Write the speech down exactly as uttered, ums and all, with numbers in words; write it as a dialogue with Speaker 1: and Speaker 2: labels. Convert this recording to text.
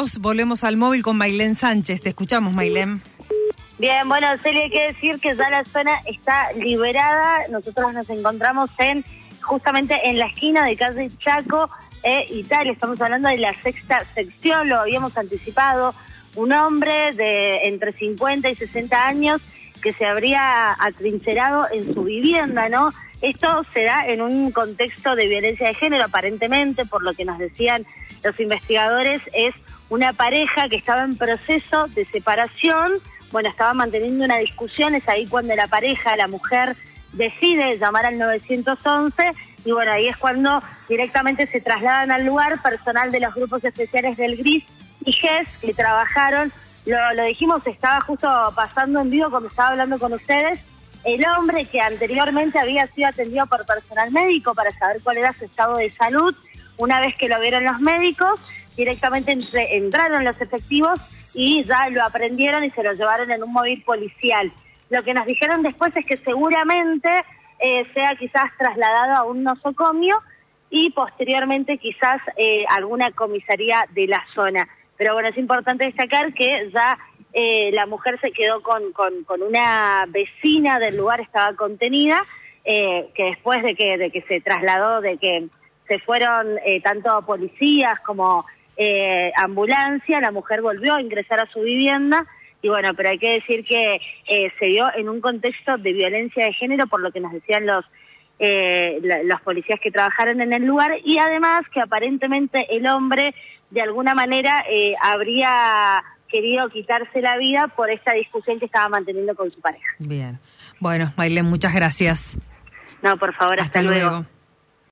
Speaker 1: minutos volvemos al móvil con Mailén Sánchez. Te escuchamos, Mailén.
Speaker 2: Bien, bueno, Celia, hay que decir que ya la zona está liberada. Nosotros nos encontramos en justamente en la esquina de calle Chaco e Italia. Estamos hablando de la sexta sección, lo habíamos anticipado. Un hombre de entre cincuenta y sesenta años que se habría atrincherado en su vivienda, ¿no? Esto se da en un contexto de violencia de género, aparentemente, por lo que nos decían los investigadores, es una pareja que estaba en proceso de separación. Bueno, estaba manteniendo una discusión, es ahí cuando la pareja, la mujer, decide llamar al nueve once, y bueno, ahí es cuando directamente se trasladan al lugar personal de los grupos especiales del GRIS y G E S que trabajaron. Lo, lo dijimos, estaba justo pasando en vivo cuando estaba hablando con ustedes. El hombre que anteriormente había sido atendido por personal médico para saber cuál era su estado de salud, una vez que lo vieron los médicos, directamente entre, entraron los efectivos y ya lo aprendieron y se lo llevaron en un móvil policial. Lo que nos dijeron después es que seguramente eh, sea quizás trasladado a un nosocomio y posteriormente quizás eh, alguna comisaría de la zona. Pero bueno, es importante destacar que ya eh, la mujer se quedó con, con, con una vecina del lugar, estaba contenida, eh, que después de que, de que se trasladó, de que se fueron eh, tanto policías como eh, ambulancia, la mujer volvió a ingresar a su vivienda. Y bueno, pero hay que decir que eh, se dio en un contexto de violencia de género, por lo que nos decían los eh, la, los policías que trabajaron en el lugar, y además que aparentemente el hombre de alguna manera eh, habría querido quitarse la vida por esta discusión que estaba manteniendo con su pareja.
Speaker 1: Bien. Bueno, Mailén, muchas gracias.
Speaker 2: No, por favor, hasta, hasta luego. luego.